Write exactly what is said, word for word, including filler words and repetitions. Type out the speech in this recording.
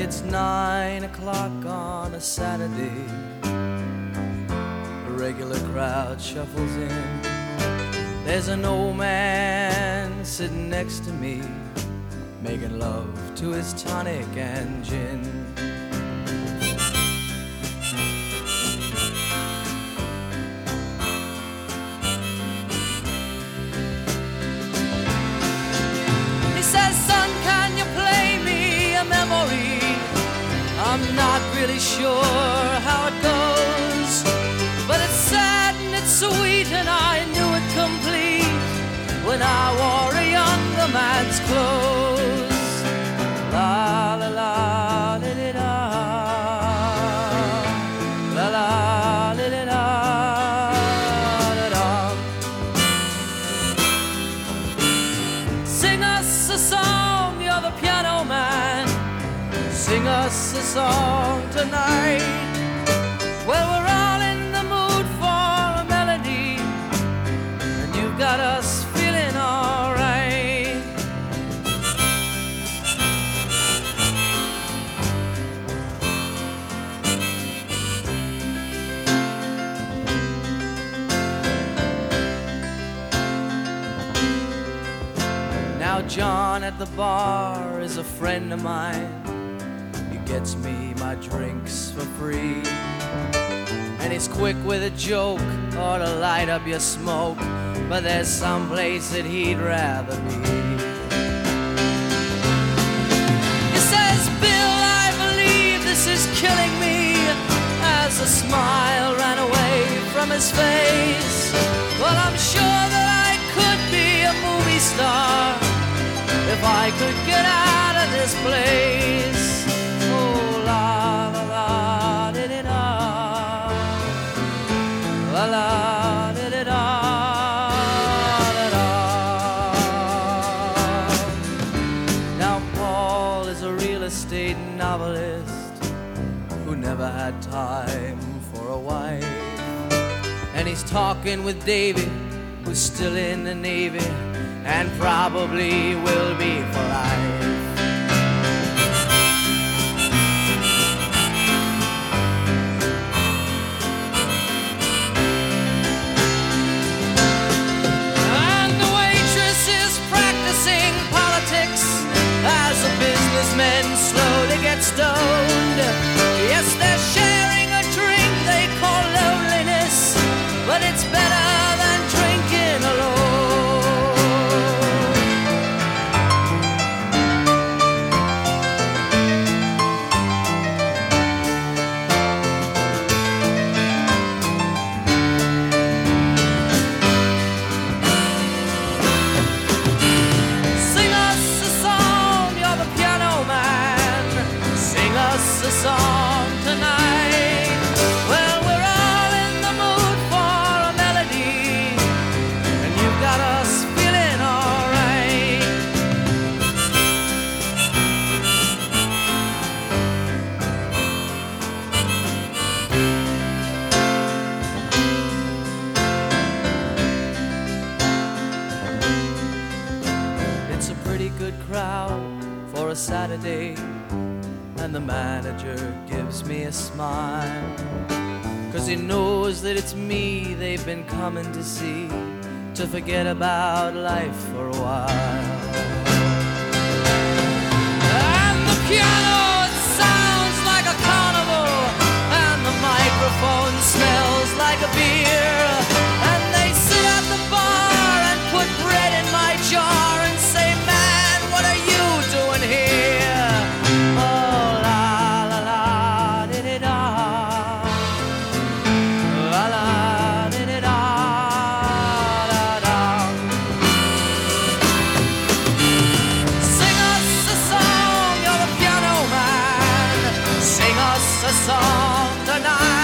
It's nine o'clock on a Saturday. The regular crowd shuffles in. There's an old man sitting next to me, making love to his tonic and gin. He says, son, can you play me a memory? I'm not really sure how it goes, but it's sad and it's sweet, and I knew it complete when I wore a younger man's clothes. La la la li li la, la la li li la, la la. Sing us a song, you're the piano man. Sing us a song tonight. Well, we're all in the mood for a melody, and you've got us feeling all right. Now John at the bar is a friend of mine. Gets me my drinks for free, and he's quick with a joke or to light up your smoke, but there's some place that he'd rather be. He says, Bill, I believe this is killing me, as a smile ran away from his face. Well, I'm sure that I could be a movie star if I could get out of this place. Oh, la la la di di da, la la di di da, da da. Now Paul is a real estate novelist who never had time for a wife, and he's talking with Davy, who's still in the Navy and probably will be for life. As the businessmen slowly get stoned, yes, they're sharing a drink they call loneliness, but it's better than drinking alone. A song tonight. Well, we're all in the mood for a melody, and you've got us feeling all right. It's a pretty good crowd for a Saturday, and the manager gives me a smile, 'cause he knows that it's me they've been coming to see, to forget about life for a while. And the piano, it sounds like a carnival, and the microphone smells like a beer, and they sit at the bar and put bread in my jar and say, man, what are you doing here? Oh, a song tonight.